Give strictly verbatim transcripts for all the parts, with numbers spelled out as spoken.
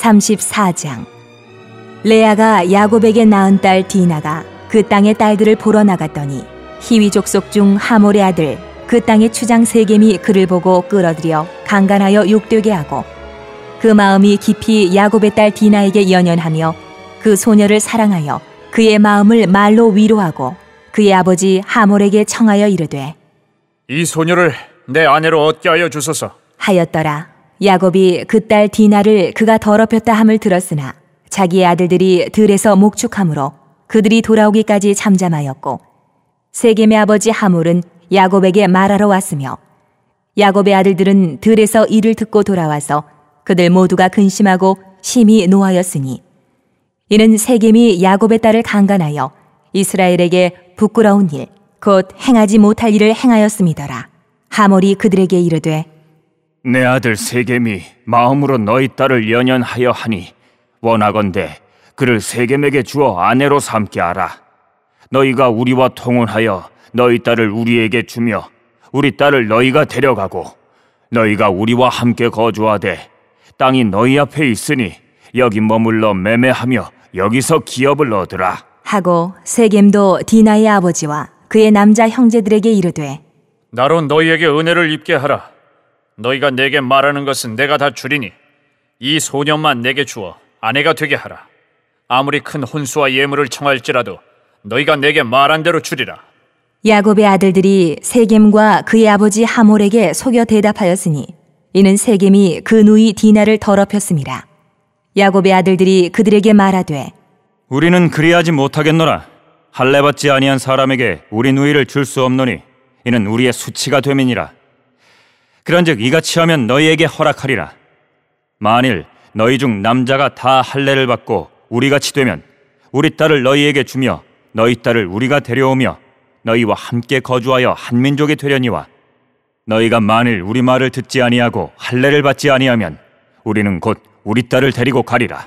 제삼십사 장. 레아가 야곱에게 낳은 딸 디나가 그 땅의 딸들을 보러 나갔더니 히위 족속 중 하몰의 아들 그 땅의 추장 세겜이 그를 보고 끌어들여 강간하여 욕되게 하고 그 마음이 깊이 야곱의 딸 디나에게 연연하며 그 소녀를 사랑하여 그의 마음을 말로 위로하고 그의 아버지 하몰에게 청하여 이르되 이 소녀를 내 아내로 얻게 하여 주소서 하였더라. 야곱이 그 딸 디나를 그가 더럽혔다 함을 들었으나 자기의 아들들이 들에서 목축함으로 그들이 돌아오기까지 잠잠하였고 세겜의 아버지 하몰은 야곱에게 말하러 왔으며 야곱의 아들들은 들에서 이를 듣고 돌아와서 그들 모두가 근심하고 심히 노하였으니 이는 세겜이 야곱의 딸을 강간하여 이스라엘에게 부끄러운 일 곧 행하지 못할 일을 행하였음이더라. 하몰이 그들에게 이르되 내 아들 세겜이 마음으로 너희 딸을 연연하여 하니 원하건대 그를 세겜에게 주어 아내로 삼게 하라. 너희가 우리와 통혼하여 너희 딸을 우리에게 주며 우리 딸을 너희가 데려가고 너희가 우리와 함께 거주하되 땅이 너희 앞에 있으니 여기 머물러 매매하며 여기서 기업을 얻으라 하고 세겜도 디나의 아버지와 그의 남자 형제들에게 이르되 나로 너희에게 은혜를 입게 하라. 너희가 내게 말하는 것은 내가 다 주리니 이 소년만 내게 주어 아내가 되게 하라. 아무리 큰 혼수와 예물을 청할지라도 너희가 내게 말한 대로 주리라. 야곱의 아들들이 세겜과 그의 아버지 하몰에게 속여 대답하였으니 이는 세겜이 그 누이 디나를 더럽혔음이라. 야곱의 아들들이 그들에게 말하되 우리는 그리하지 못하겠노라. 할례받지 아니한 사람에게 우리 누이를 줄 수 없노니 이는 우리의 수치가 됨이니라. 그런즉 이같이 하면 너희에게 허락하리라. 만일 너희 중 남자가 다 할례를 받고 우리같이 되면 우리 딸을 너희에게 주며 너희 딸을 우리가 데려오며 너희와 함께 거주하여 한 민족이 되려니와 너희가 만일 우리 말을 듣지 아니하고 할례를 받지 아니하면 우리는 곧 우리 딸을 데리고 가리라.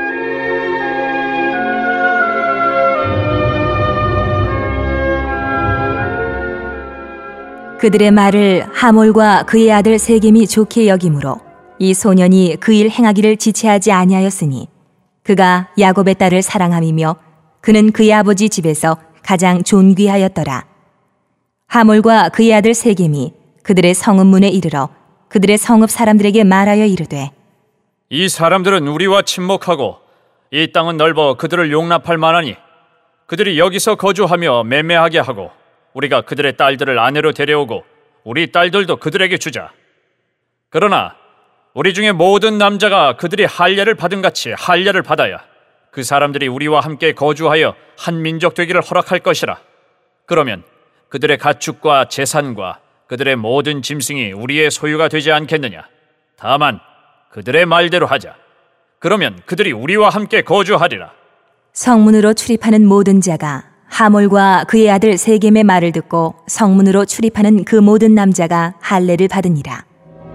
그들의 말을 하몰과 그의 아들 세겜이 좋게 여김으로 이 소년이 그 일 행하기를 지체하지 아니하였으니 그가 야곱의 딸을 사랑함이며 그는 그의 아버지 집에서 가장 존귀하였더라. 하몰과 그의 아들 세겜이 그들의 성읍문에 이르러 그들의 성읍 사람들에게 말하여 이르되 이 사람들은 우리와 친목하고 이 땅은 넓어 그들을 용납할 만하니 그들이 여기서 거주하며 매매하게 하고 우리가 그들의 딸들을 아내로 데려오고 우리 딸들도 그들에게 주자. 그러나 우리 중에 모든 남자가 그들이 할례를 받은 같이 할례를 받아야 그 사람들이 우리와 함께 거주하여 한 민족 되기를 허락할 것이라. 그러면 그들의 가축과 재산과 그들의 모든 짐승이 우리의 소유가 되지 않겠느냐. 다만 그들의 말대로 하자. 그러면 그들이 우리와 함께 거주하리라. 성문으로 출입하는 모든 자가 하몰과 그의 아들 세겜의 말을 듣고 성문으로 출입하는 그 모든 남자가 할례를 받으니라.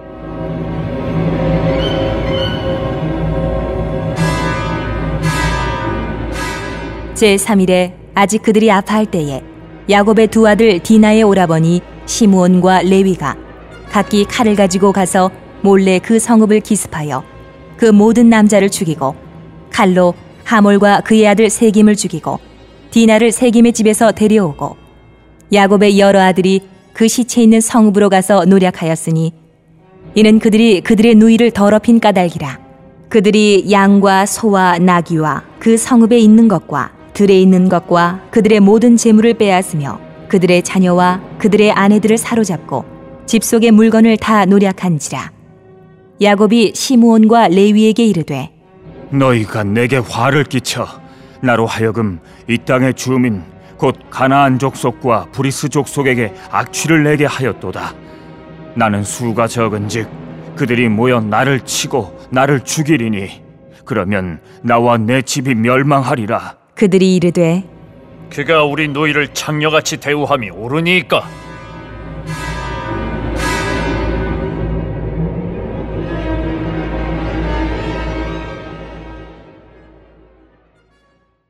제삼 일에 아직 그들이 아파할 때에 야곱의 두 아들 디나의 오라버니 시므온과 레위가 각기 칼을 가지고 가서 몰래 그 성읍을 기습하여 그 모든 남자를 죽이고 칼로 하몰과 그의 아들 세겜을 죽이고 디나를 세겜의 집에서 데려오고 야곱의 여러 아들이 그 시체 있는 성읍으로 가서 노략하였으니 이는 그들이 그들의 누이를 더럽힌 까닭이라. 그들이 양과 소와 나귀와 그 성읍에 있는 것과 들에 있는 것과 그들의 모든 재물을 빼앗으며 그들의 자녀와 그들의 아내들을 사로잡고 집 속의 물건을 다 노략한지라. 야곱이 시므온과 레위에게 이르되 너희가 내게 화를 끼쳐 나로 하여금 이 땅의 주민 곧 가나안 족속과 브리스 족속에게 악취를 내게 하였도다. 나는 수가 적은즉 그들이 모여 나를 치고 나를 죽이리니 그러면 나와 내 집이 멸망하리라. 그들이 이르되 그가 우리 누이를 창녀같이 대우함이 옳으니까